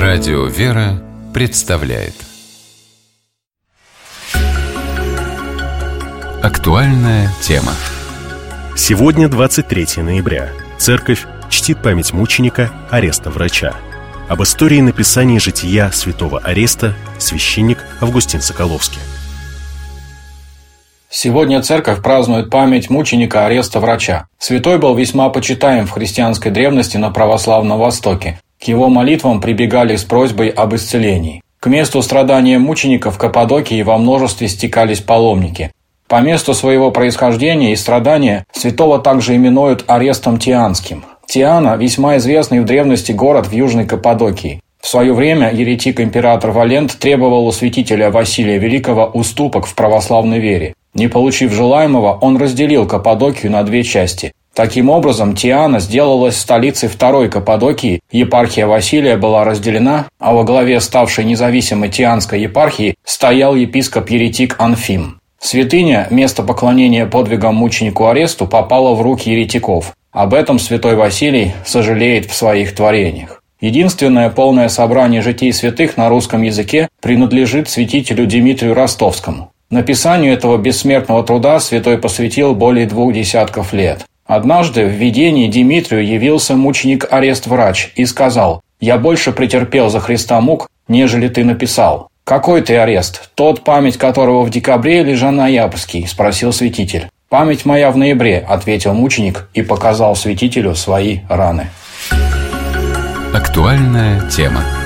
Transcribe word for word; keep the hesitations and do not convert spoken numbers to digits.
Радио «Вера» представляет актуальная тема. Сегодня двадцать третье ноября. Церковь чтит память мученика Ореста Врача. Об истории написания жития святого Ореста священник Августин Соколовский. Сегодня церковь празднует память мученика Ореста Врача. Святой был весьма почитаем в христианской древности на православном Востоке. К его молитвам прибегали с просьбой об исцелении. К месту страдания мученика в Каппадокии во множестве стекались паломники. По месту своего происхождения и страдания святого также именуют Орестом Тианским. Тиана – весьма известный в древности город в Южной Каппадокии. В свое время еретик-император Валент требовал у святителя Василия Великого уступок в православной вере. Не получив желаемого, он разделил Каппадокию на две части. Таким образом, Тиана сделалась столицей второй Каппадокии, епархия Василия была разделена, а во главе ставшей независимой Тианской епархии стоял епископ-еретик Анфим. Святыня, место поклонения подвигам мученику Оресту, попала в руки еретиков. Об этом святой Василий сожалеет в своих творениях. Единственное полное собрание житий святых на русском языке принадлежит святителю Дмитрию Ростовскому. Написанию этого бессмертного труда святой посвятил более двух десятков лет. Однажды в видении Дмитрию явился мученик Орест Врач и сказал: «Я больше претерпел за Христа мук, нежели ты написал». «Какой ты Орест? Тот, память которого в декабре или же ноябрьский?» – спросил святитель. «Память моя в ноябре», – ответил мученик и показал святителю свои раны. Актуальная тема.